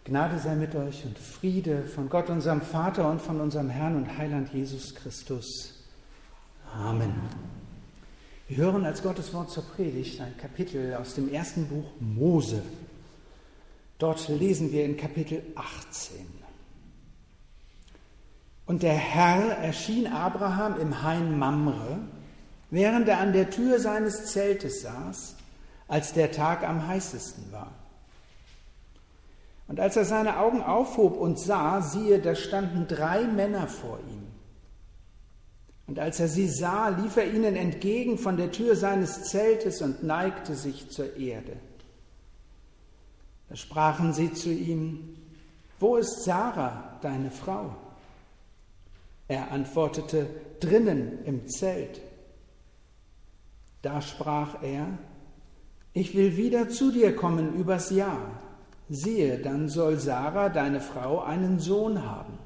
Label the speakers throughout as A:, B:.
A: Gnade sei mit euch und Friede von Gott, unserem Vater und von unserem Herrn und Heiland Jesus Christus. Amen. Wir hören als Gottes Wort zur Predigt ein Kapitel aus dem ersten Buch Mose. Dort lesen wir in Kapitel 18. Und der Herr erschien Abraham im Hain Mamre, während er an der Tür seines Zeltes saß, als der Tag am heißesten war. Und als er seine Augen aufhob und sah, siehe, da standen 3 Männer vor ihm. Und als er sie sah, lief er ihnen entgegen von der Tür seines Zeltes und neigte sich zur Erde. Da sprachen sie zu ihm: Wo ist Sarah, deine Frau? Er antwortete: Drinnen im Zelt. Da sprach er: Ich will wieder zu dir kommen übers Jahr. Siehe, dann soll Sarah, deine Frau, einen Sohn haben.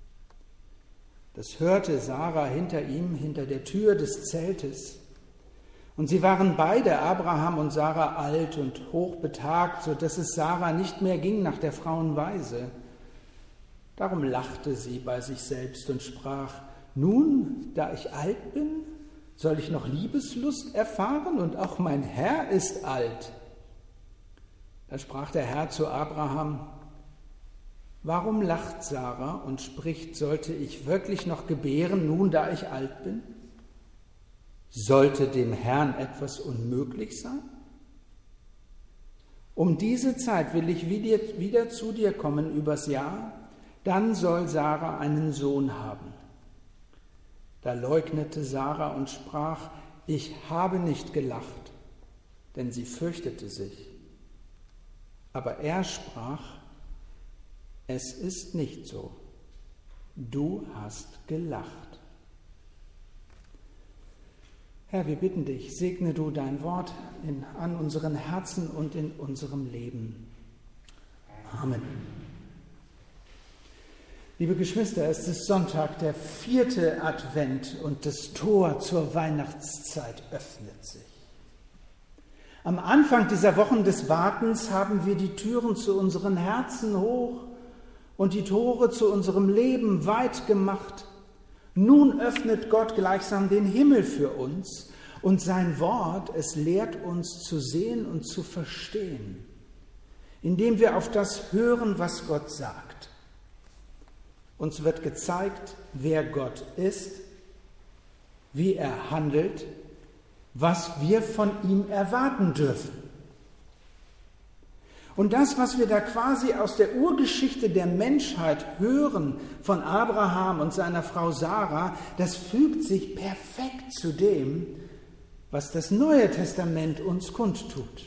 A: Das hörte Sarah hinter ihm, hinter der Tür des Zeltes. Und sie waren beide, Abraham und Sarah, alt und hochbetagt, so dass es Sarah nicht mehr ging nach der Frauenweise. Darum lachte sie bei sich selbst und sprach: Nun, da ich alt bin, soll ich noch Liebeslust erfahren, und auch mein Herr ist alt. Da sprach der Herr zu Abraham: Warum lacht Sarah und spricht, sollte ich wirklich noch gebären, nun da ich alt bin? Sollte dem Herrn etwas unmöglich sein? Um diese Zeit will ich wieder zu dir kommen übers Jahr, dann soll Sarah einen Sohn haben. Da leugnete Sarah und sprach: Ich habe nicht gelacht, denn sie fürchtete sich. Aber er sprach: Es ist nicht so. Du hast gelacht. Herr, wir bitten dich, segne du dein Wort an unseren Herzen und in unserem Leben. Amen. Liebe Geschwister, es ist Sonntag, der 4. Advent, und das Tor zur Weihnachtszeit öffnet sich. Am Anfang dieser Wochen des Wartens haben wir die Türen zu unseren Herzen hoch und die Tore zu unserem Leben weit gemacht. Nun öffnet Gott gleichsam den Himmel für uns, und sein Wort, es lehrt uns zu sehen und zu verstehen, indem wir auf das hören, was Gott sagt. Uns wird gezeigt, wer Gott ist, wie er handelt, was wir von ihm erwarten dürfen. Und das, was wir da quasi aus der Urgeschichte der Menschheit hören von Abraham und seiner Frau Sarah, das fügt sich perfekt zu dem, was das Neue Testament uns kundtut.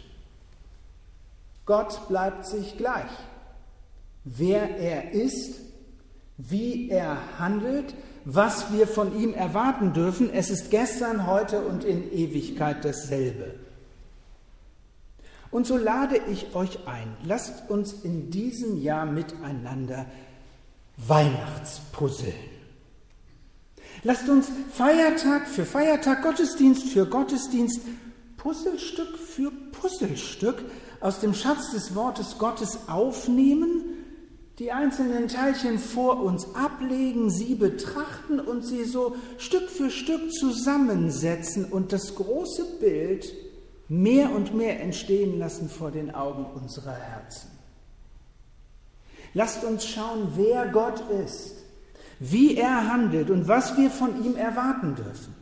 A: Gott bleibt sich gleich. Wer er ist, wie er handelt, was wir von ihm erwarten dürfen, es ist gestern, heute und in Ewigkeit dasselbe. Und so lade ich euch ein, lasst uns in diesem Jahr miteinander Weihnachtspuzzeln. Lasst uns Feiertag für Feiertag, Gottesdienst für Gottesdienst, Puzzlestück für Puzzlestück aus dem Schatz des Wortes Gottes aufnehmen, die einzelnen Teilchen vor uns ablegen, sie betrachten und sie so Stück für Stück zusammensetzen und das große Bild mehr und mehr entstehen lassen vor den Augen unserer Herzen. Lasst uns schauen, wer Gott ist, wie er handelt und was wir von ihm erwarten dürfen.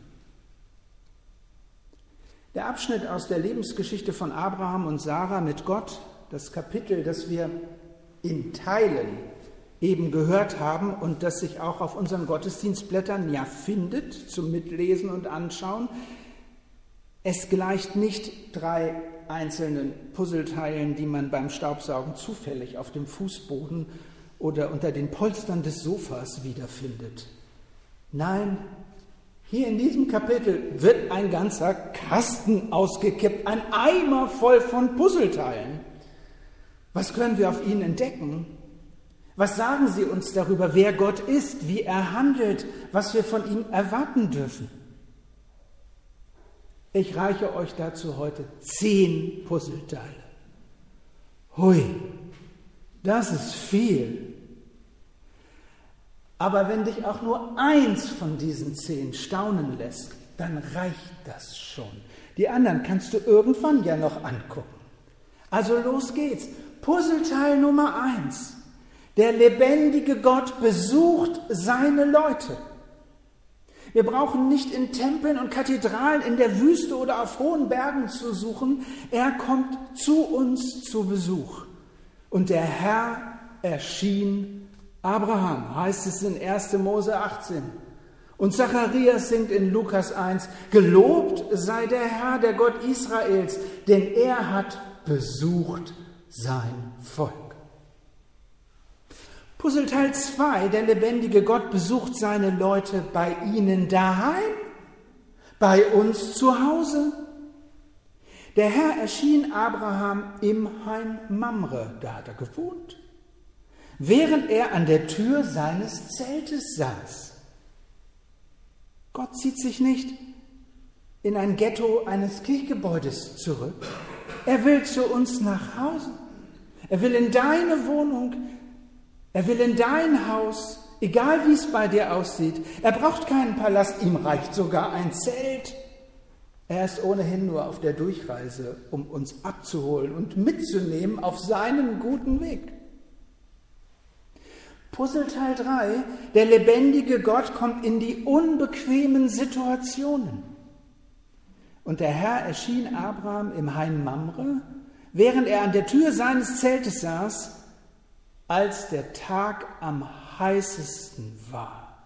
A: Der Abschnitt aus der Lebensgeschichte von Abraham und Sarah mit Gott, das Kapitel, das wir in Teilen eben gehört haben und das sich auch auf unseren Gottesdienstblättern ja findet, zum Mitlesen und Anschauen. Es gleicht nicht 3 einzelnen Puzzleteilen, die man beim Staubsaugen zufällig auf dem Fußboden oder unter den Polstern des Sofas wiederfindet. Nein, hier in diesem Kapitel wird ein ganzer Kasten ausgekippt, ein Eimer voll von Puzzleteilen. Was können wir auf ihn entdecken? Was sagen sie uns darüber, wer Gott ist, wie er handelt, was wir von ihm erwarten dürfen? Ich reiche euch dazu heute 10 Puzzleteile. Hui, Das ist viel. Aber wenn dich auch nur eins von diesen 10 staunen lässt, dann reicht das schon. Die anderen kannst du irgendwann ja noch angucken. Also los geht's. Puzzleteil Nummer 1. Der lebendige Gott besucht seine Leute. Wir brauchen nicht in Tempeln und Kathedralen in der Wüste oder auf hohen Bergen zu suchen. Er kommt zu uns zu Besuch. Und der Herr erschien Abraham, heißt es in 1. Mose 18. Und Zacharias singt in Lukas 1, gelobt sei der Herr, der Gott Israels, denn er hat besucht sein Volk. Puzzleteil 2, der lebendige Gott besucht seine Leute bei ihnen daheim, bei uns zu Hause. Der Herr erschien Abraham im Hain Mamre, da hat er gewohnt, während er an der Tür seines Zeltes saß. Gott zieht sich nicht in ein Ghetto eines Kirchgebäudes zurück. Er will zu uns nach Hause. Er will in deine Wohnung. Er will in dein Haus, egal wie es bei dir aussieht. Er braucht keinen Palast, ihm reicht sogar ein Zelt. Er ist ohnehin nur auf der Durchreise, um uns abzuholen und mitzunehmen auf seinen guten Weg. Puzzleteil 3, der lebendige Gott kommt in die unbequemen Situationen. Und der Herr erschien Abraham im Hain Mamre, während er an der Tür seines Zeltes saß, als der Tag am heißesten war.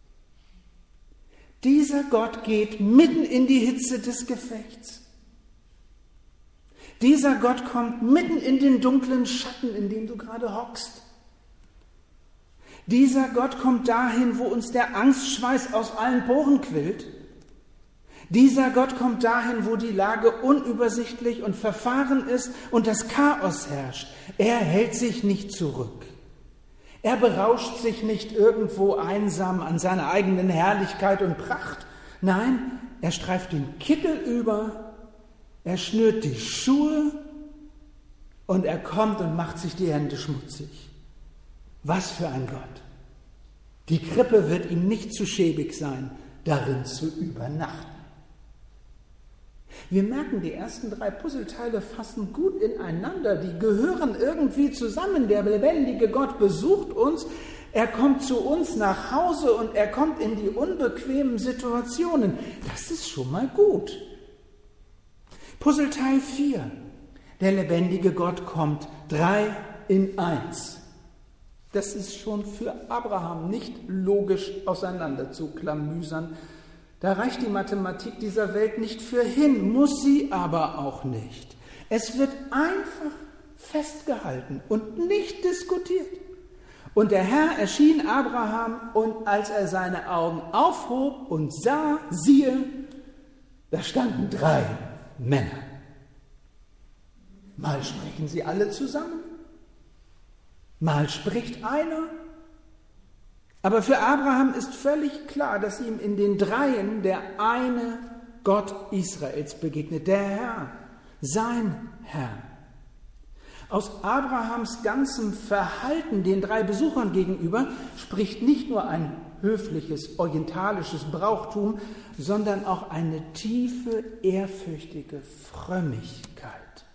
A: Dieser Gott geht mitten in die Hitze des Gefechts. Dieser Gott kommt mitten in den dunklen Schatten, in dem du gerade hockst. Dieser Gott kommt dahin, wo uns der Angstschweiß aus allen Poren quillt. Dieser Gott kommt dahin, wo die Lage unübersichtlich und verfahren ist und das Chaos herrscht. Er hält sich nicht zurück. Er berauscht sich nicht irgendwo einsam an seiner eigenen Herrlichkeit und Pracht. Nein, er streift den Kittel über, er schnürt die Schuhe und er kommt und macht sich die Hände schmutzig. Was für ein Gott! Die Krippe wird ihm nicht zu schäbig sein, darin zu übernachten. Wir merken, die ersten 3 Puzzleteile fassen gut ineinander, die gehören irgendwie zusammen. Der lebendige Gott besucht uns, er kommt zu uns nach Hause und er kommt in die unbequemen Situationen. Das ist schon mal gut. Puzzleteil 4, der lebendige Gott kommt 3 in 1. Das ist schon für Abraham nicht logisch auseinanderzuklamüsern. Da reicht die Mathematik dieser Welt nicht für hin, muss sie aber auch nicht. Es wird einfach festgehalten und nicht diskutiert. Und der Herr erschien Abraham und als er seine Augen aufhob und sah, siehe, da standen 3 Männer. Mal sprechen sie alle zusammen. Mal spricht einer, aber für Abraham ist völlig klar, dass ihm in den 3 der eine Gott Israels begegnet, der Herr, sein Herr. Aus Abrahams ganzem Verhalten den 3 Besuchern gegenüber spricht nicht nur ein höfliches, orientalisches Brauchtum, sondern auch eine tiefe, ehrfürchtige Frömmigkeit.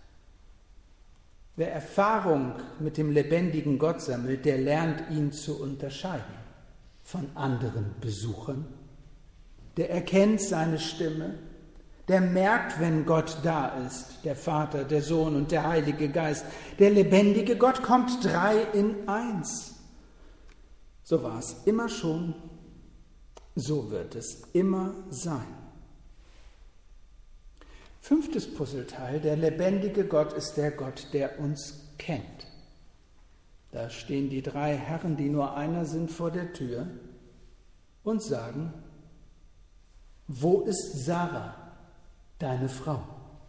A: Wer Erfahrung mit dem lebendigen Gott sammelt, der lernt ihn zu unterscheiden von anderen Besuchern. Der erkennt seine Stimme, der merkt, wenn Gott da ist, der Vater, der Sohn und der Heilige Geist. Der lebendige Gott kommt 3 in 1. So war es immer schon, so wird es immer sein. 5. Puzzleteil, der lebendige Gott ist der Gott, der uns kennt. Da stehen die 3 Herren, die nur einer sind, vor der Tür und sagen, wo ist Sarah, deine Frau?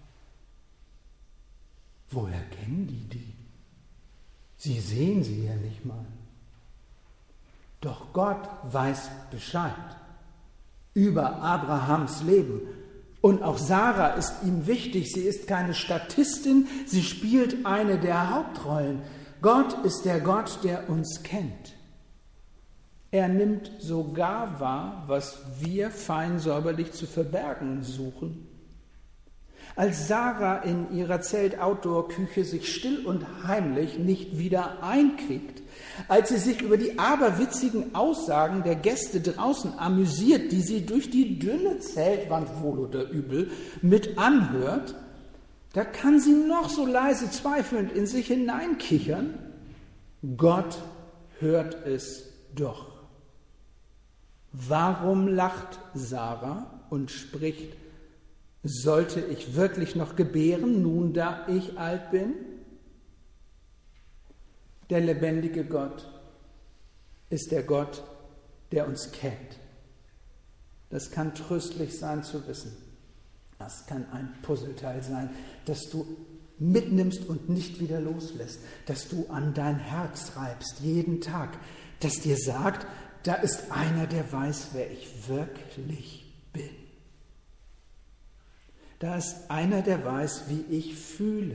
A: Woher kennen die? Sie sehen sie ja nicht mal. Doch Gott weiß Bescheid über Abrahams Leben. Und auch Sarah ist ihm wichtig. Sie ist keine Statistin, sie spielt eine der Hauptrollen. Gott ist der Gott, der uns kennt. Er nimmt sogar wahr, was wir fein säuberlich zu verbergen suchen. Als Sarah in ihrer Zelt-Outdoor-Küche sich still und heimlich nicht wieder einkriegt, als sie sich über die aberwitzigen Aussagen der Gäste draußen amüsiert, die sie durch die dünne Zeltwand wohl oder übel mit anhört, da kann sie noch so leise zweifelnd in sich hineinkichern. Gott hört es doch. Warum lacht Sarah und spricht: Sollte ich wirklich noch gebären, nun da ich alt bin? Der lebendige Gott ist der Gott, der uns kennt. Das kann tröstlich sein zu wissen. Das kann ein Puzzleteil sein, das du mitnimmst und nicht wieder loslässt, das du an dein Herz reibst jeden Tag, das dir sagt, da ist einer, der weiß, wer ich wirklich bin. Da ist einer, der weiß, wie ich fühle.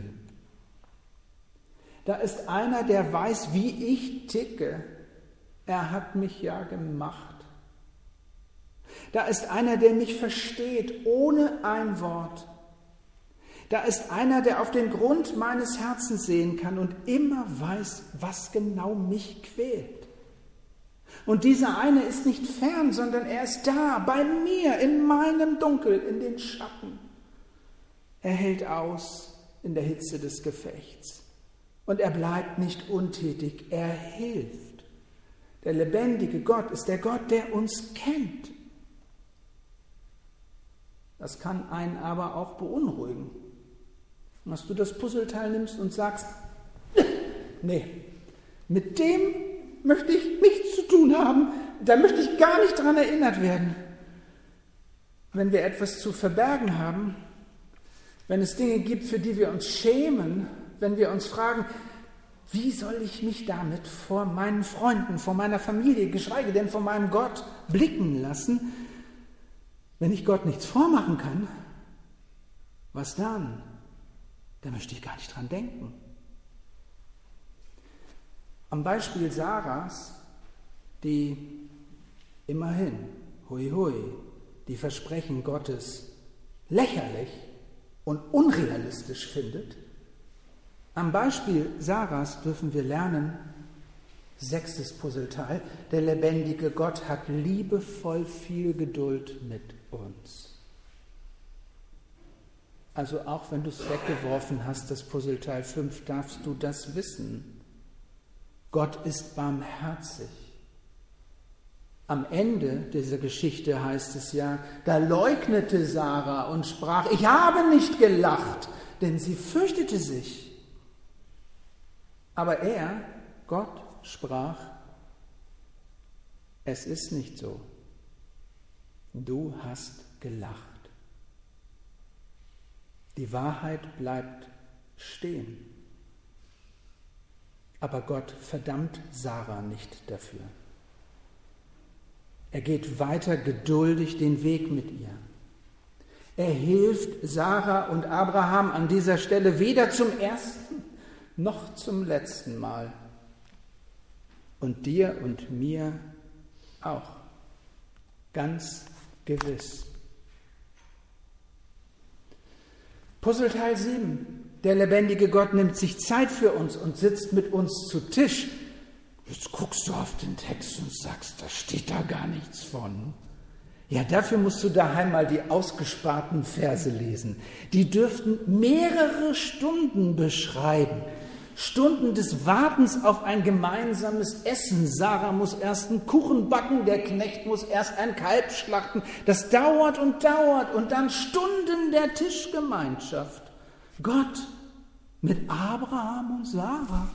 A: Da ist einer, der weiß, wie ich ticke. Er hat mich ja gemacht. Da ist einer, der mich versteht, ohne ein Wort. Da ist einer, der auf den Grund meines Herzens sehen kann und immer weiß, was genau mich quält. Und dieser eine ist nicht fern, sondern er ist da, bei mir, in meinem Dunkel, in den Schatten. Er hält aus in der Hitze des Gefechts. Und er bleibt nicht untätig, er hilft. Der lebendige Gott ist der Gott, der uns kennt. Das kann einen aber auch beunruhigen. Dass du das Puzzleteil nimmst und sagst, nee, mit dem möchte ich nichts zu tun haben, da möchte ich gar nicht dran erinnert werden. Wenn wir etwas zu verbergen haben, wenn es Dinge gibt, für die wir uns schämen, wenn wir uns fragen, wie soll ich mich damit vor meinen Freunden, vor meiner Familie, geschweige denn vor meinem Gott blicken lassen, wenn ich Gott nichts vormachen kann, was dann? Da möchte ich gar nicht dran denken. Am Beispiel Sarahs, die immerhin, hui hui, die Versprechen Gottes lächerlich und unrealistisch findet, am Beispiel Sarahs dürfen wir lernen, 6. Puzzleteil, der lebendige Gott hat liebevoll viel Geduld mit uns. Also auch wenn du es weggeworfen hast, das Puzzleteil 5, darfst du das wissen. Gott ist barmherzig. Am Ende dieser Geschichte heißt es ja, da leugnete Sarah und sprach, ich habe nicht gelacht, denn sie fürchtete sich. Aber er, Gott, sprach, es ist nicht so. Du hast gelacht. Die Wahrheit bleibt stehen. Aber Gott verdammt Sarah nicht dafür. Er geht weiter geduldig den Weg mit ihr. Er hilft Sarah und Abraham an dieser Stelle weder zum ersten noch zum letzten Mal. Und dir und mir auch. Ganz gewiss. Puzzleteil 7. Der lebendige Gott nimmt sich Zeit für uns und sitzt mit uns zu Tisch. Jetzt guckst du auf den Text und sagst, da steht da gar nichts von. Ja, dafür musst du daheim mal die ausgesparten Verse lesen. Die dürften mehrere Stunden beschreiben. Stunden des Wartens auf ein gemeinsames Essen. Sarah muss erst einen Kuchen backen, der Knecht muss erst ein Kalb schlachten. Das dauert und dann Stunden der Tischgemeinschaft. Gott mit Abraham und Sarah.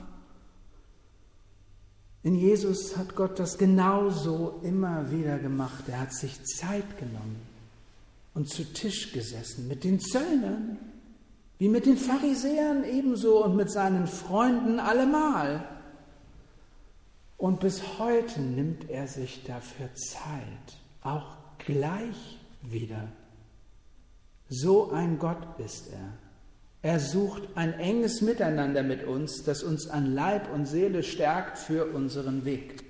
A: In Jesus hat Gott das genauso immer wieder gemacht. Er hat sich Zeit genommen und zu Tisch gesessen mit den Zöllnern, wie mit den Pharisäern ebenso und mit seinen Freunden allemal. Und bis heute nimmt er sich dafür Zeit, auch gleich wieder. So ein Gott ist er. Er sucht ein enges Miteinander mit uns, das uns an Leib und Seele stärkt für unseren Weg.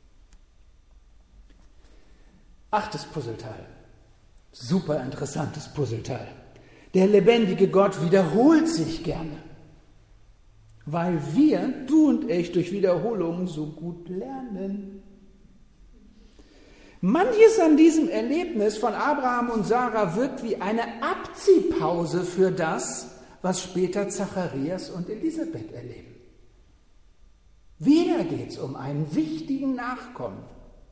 A: 8. Puzzleteil. Super interessantes Puzzleteil. Der lebendige Gott wiederholt sich gerne, weil wir, du und ich, durch Wiederholung so gut lernen. Manches an diesem Erlebnis von Abraham und Sarah wirkt wie eine Abziehpause für das, was später Zacharias und Elisabeth erleben. Wieder geht es um einen wichtigen Nachkommen.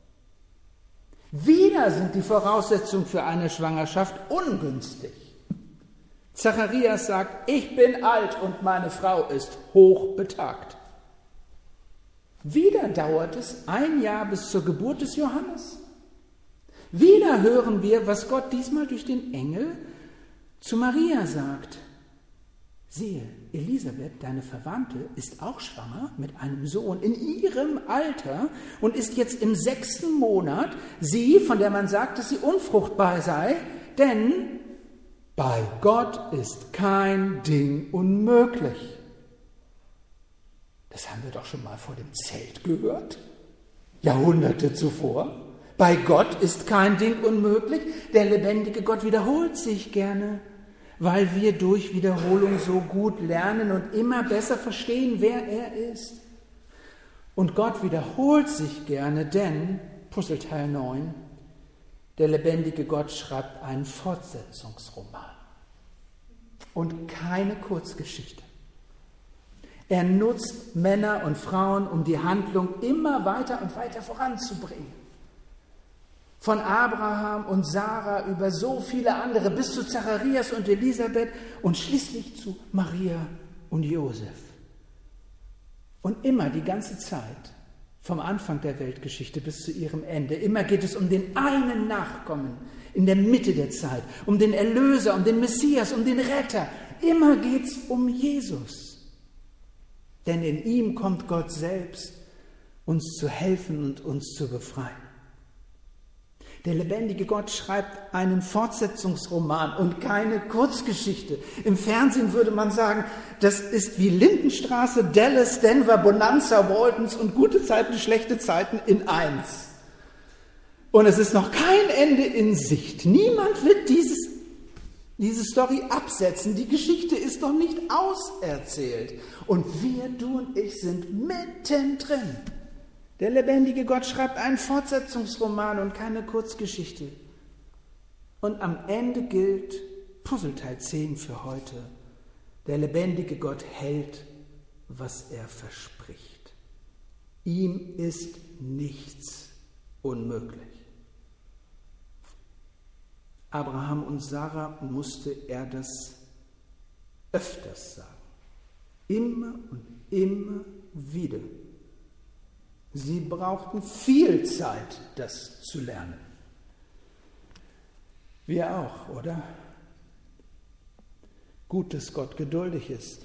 A: Wieder sind die Voraussetzungen für eine Schwangerschaft ungünstig. Zacharias sagt, ich bin alt und meine Frau ist hochbetagt. Wieder dauert es 1 Jahr bis zur Geburt des Johannes. Wieder hören wir, was Gott diesmal durch den Engel zu Maria sagt. Siehe, Elisabeth, deine Verwandte, ist auch schwanger mit einem Sohn in ihrem Alter und ist jetzt im 6. Monat, sie, von der man sagt, dass sie unfruchtbar sei, denn bei Gott ist kein Ding unmöglich. Das haben wir doch schon mal vor dem Zelt gehört, Jahrhunderte zuvor. Bei Gott ist kein Ding unmöglich. Der lebendige Gott wiederholt sich gerne, weil wir durch Wiederholung so gut lernen und immer besser verstehen, wer er ist. Und Gott wiederholt sich gerne, denn, Puzzleteil 9, der lebendige Gott schreibt einen Fortsetzungsroman und keine Kurzgeschichte. Er nutzt Männer und Frauen, um die Handlung immer weiter und weiter voranzubringen. Von Abraham und Sarah über so viele andere bis zu Zacharias und Elisabeth und schließlich zu Maria und Josef. Und immer die ganze Zeit, vom Anfang der Weltgeschichte bis zu ihrem Ende, immer geht es um den einen Nachkommen in der Mitte der Zeit, um den Erlöser, um den Messias, um den Retter. Immer geht es um Jesus. Denn in ihm kommt Gott selbst, uns zu helfen und uns zu befreien. Der lebendige Gott schreibt einen Fortsetzungsroman und keine Kurzgeschichte. Im Fernsehen würde man sagen, das ist wie Lindenstraße, Dallas, Denver, Bonanza, Waltons und gute Zeiten, schlechte Zeiten in eins. Und es ist noch kein Ende in Sicht. Niemand wird diese Story absetzen. Die Geschichte ist noch nicht auserzählt. Und wir, du und ich, sind mittendrin. Der lebendige Gott schreibt einen Fortsetzungsroman und keine Kurzgeschichte. Und am Ende gilt Puzzleteil 10 für heute. Der lebendige Gott hält, was er verspricht. Ihm ist nichts unmöglich. Abraham und Sarah musste er das öfters sagen. Immer und immer wieder. Sie brauchten viel Zeit, das zu lernen. Wir auch, oder? Gut, dass Gott geduldig ist.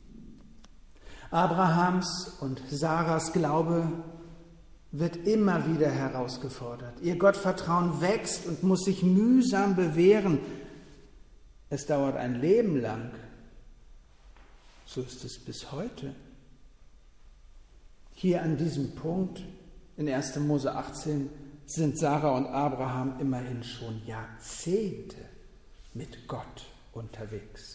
A: Abrahams und Sarahs Glaube wird immer wieder herausgefordert. Ihr Gottvertrauen wächst und muss sich mühsam bewähren. Es dauert ein Leben lang. So ist es bis heute. Hier an diesem Punkt in 1. Mose 18 sind Sarah und Abraham immerhin schon Jahrzehnte mit Gott unterwegs.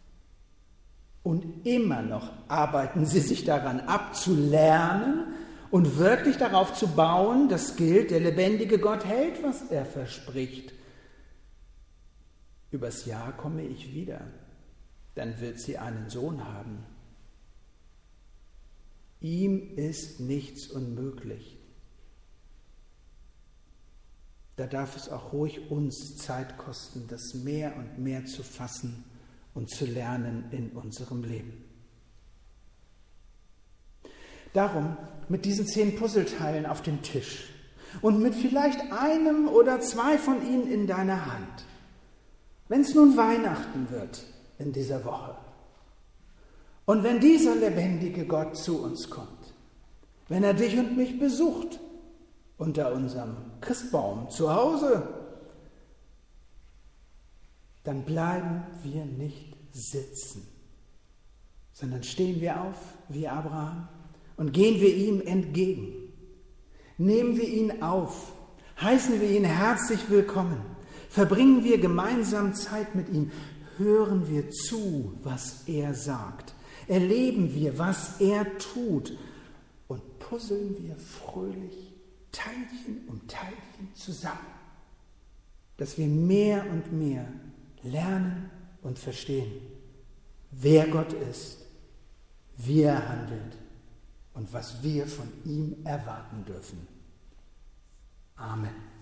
A: Und immer noch arbeiten sie sich daran ab, zu lernen und wirklich darauf zu bauen, das gilt, der lebendige Gott hält, was er verspricht. Übers Jahr komme ich wieder, dann wird sie einen Sohn haben. Ihm ist nichts unmöglich. Da darf es auch ruhig uns Zeit kosten, das mehr und mehr zu fassen und zu lernen in unserem Leben. Darum mit diesen 10 Puzzleteilen auf dem Tisch und mit vielleicht einem oder 2 von ihnen in deiner Hand. Wenn es nun Weihnachten wird in dieser Woche und wenn dieser lebendige Gott zu uns kommt, wenn er dich und mich besucht unter unserem Christbaum zu Hause, dann bleiben wir nicht sitzen. sondern stehen wir auf wie Abraham und gehen wir ihm entgegen. Nehmen wir ihn auf, heißen wir ihn herzlich willkommen, verbringen wir gemeinsam Zeit mit ihm, hören wir zu, was er sagt, erleben wir, was er tut und puzzeln wir fröhlich Teilchen um Teilchen zusammen, dass wir mehr und mehr lernen und verstehen, wer Gott ist, wie er handelt und was wir von ihm erwarten dürfen. Amen.